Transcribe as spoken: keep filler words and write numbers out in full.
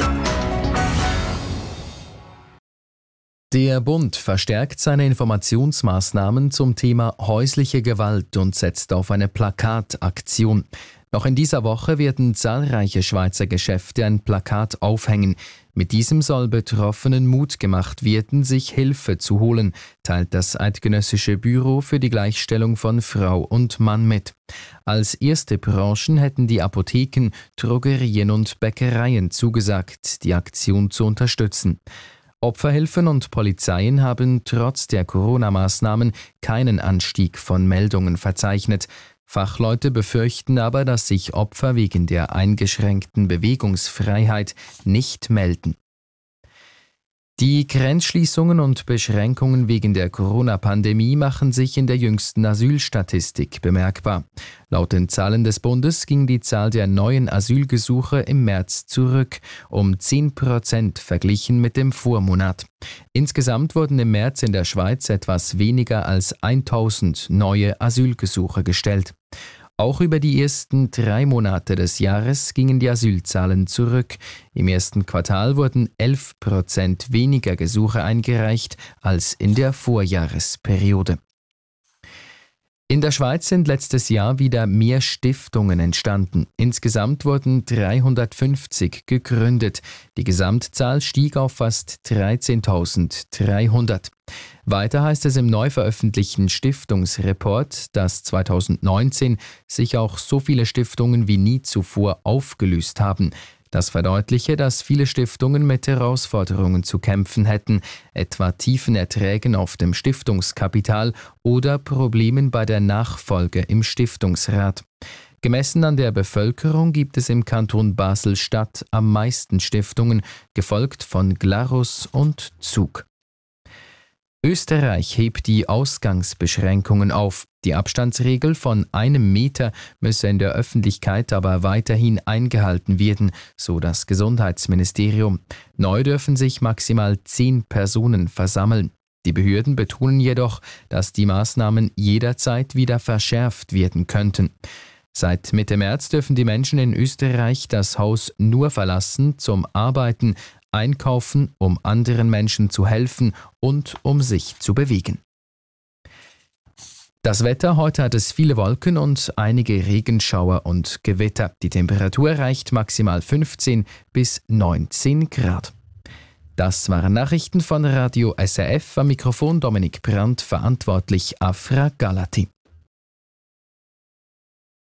Der Bund verstärkt seine Informationsmaßnahmen zum Thema häusliche Gewalt und setzt auf eine Plakataktion. Noch in dieser Woche werden zahlreiche Schweizer Geschäfte ein Plakat aufhängen. Mit diesem soll Betroffenen Mut gemacht werden, sich Hilfe zu holen, teilt das Eidgenössische Büro für die Gleichstellung von Frau und Mann mit. Als erste Branchen hätten die Apotheken, Drogerien und Bäckereien zugesagt, die Aktion zu unterstützen. Opferhilfen und Polizeien haben trotz der Corona-Maßnahmen keinen Anstieg von Meldungen verzeichnet. Fachleute befürchten aber, dass sich Opfer wegen der eingeschränkten Bewegungsfreiheit nicht melden. Die Grenzschließungen und Beschränkungen wegen der Corona-Pandemie machen sich in der jüngsten Asylstatistik bemerkbar. Laut den Zahlen des Bundes ging die Zahl der neuen Asylgesuche im März zurück, um zehn Prozent verglichen mit dem Vormonat. Insgesamt wurden im März in der Schweiz etwas weniger als tausend neue Asylgesuche gestellt. Auch über die ersten drei Monate des Jahres gingen die Asylzahlen zurück. Im ersten Quartal wurden elf Prozent weniger Gesuche eingereicht als in der Vorjahresperiode. In der Schweiz sind letztes Jahr wieder mehr Stiftungen entstanden. Insgesamt wurden dreihundertfünfzig gegründet. Die Gesamtzahl stieg auf fast dreizehntausenddreihundert. Weiter heißt es im neu veröffentlichten Stiftungsreport, dass zweitausendneunzehn sich auch so viele Stiftungen wie nie zuvor aufgelöst haben. Das verdeutliche, dass viele Stiftungen mit Herausforderungen zu kämpfen hätten, etwa tiefen Erträgen auf dem Stiftungskapital oder Problemen bei der Nachfolge im Stiftungsrat. Gemessen an der Bevölkerung gibt es im Kanton Basel-Stadt am meisten Stiftungen, gefolgt von Glarus und Zug. Österreich hebt die Ausgangsbeschränkungen auf. Die Abstandsregel von einem Meter müsse in der Öffentlichkeit aber weiterhin eingehalten werden, so das Gesundheitsministerium. Neu dürfen sich maximal zehn Personen versammeln. Die Behörden betonen jedoch, dass die Maßnahmen jederzeit wieder verschärft werden könnten. Seit Mitte März dürfen die Menschen in Österreich das Haus nur verlassen zum Arbeiten, Einkaufen, um anderen Menschen zu helfen und um sich zu bewegen. Das Wetter: Heute hat es viele Wolken und einige Regenschauer und Gewitter. Die Temperatur erreicht maximal fünfzehn bis neunzehn Grad. Das waren Nachrichten von Radio S R F. Am Mikrofon Dominik Brandt, verantwortlich Afra Galati.